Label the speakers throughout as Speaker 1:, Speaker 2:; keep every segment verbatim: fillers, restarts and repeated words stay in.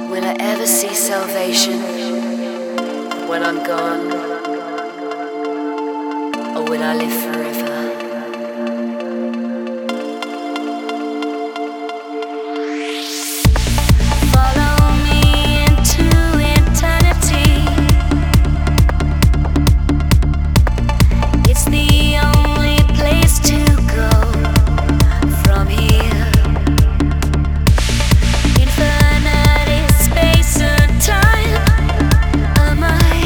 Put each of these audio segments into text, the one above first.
Speaker 1: Will I ever see salvation when I'm gone? Or will I live forever? Follow me into eternity. It's the only place to go from here. Infinite space and time. Am I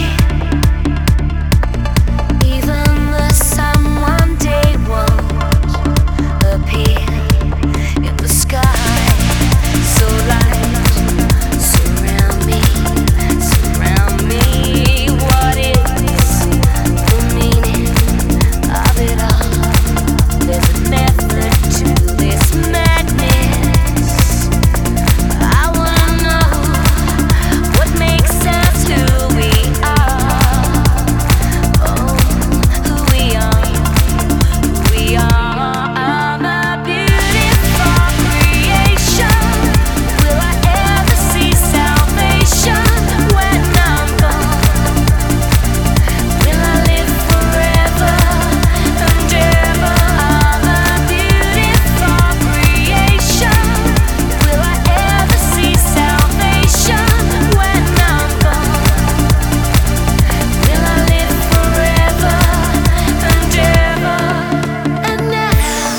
Speaker 1: even the someone day won't appear in the sky? So light, surround me, surround me. What is the meaning of it all? There's a method to this madness. I wanna know what makes us who we are. Oh, who we are, who we are. I'm a beautiful creation. Will I ever see salvation when I'm gone? Will I live forever and ever? I'm a beautiful creation. Will I ever see salvation when I'm gone? Will I live forever and ever? And now,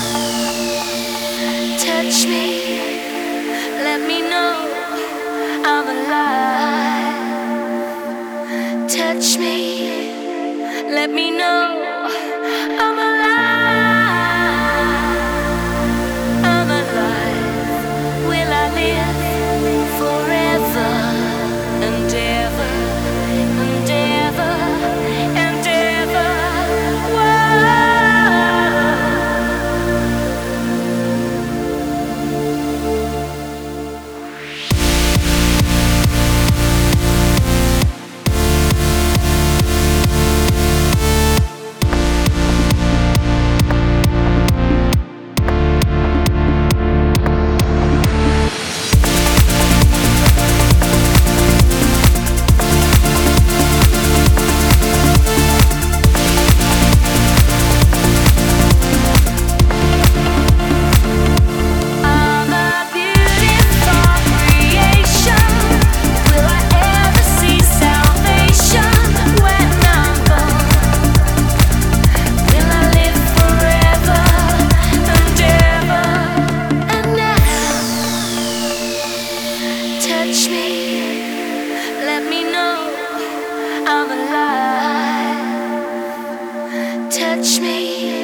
Speaker 1: touch me, let me know I'm alive. Touch me, let me know I'm alive. I'm alive. Will I live forever and ever and ever and ever? Whoa. I'm a beautiful creation. Will I ever see salvation when I'm gone? Will I live forever and ever? And now, touch me, let me know I'm alive. Touch me.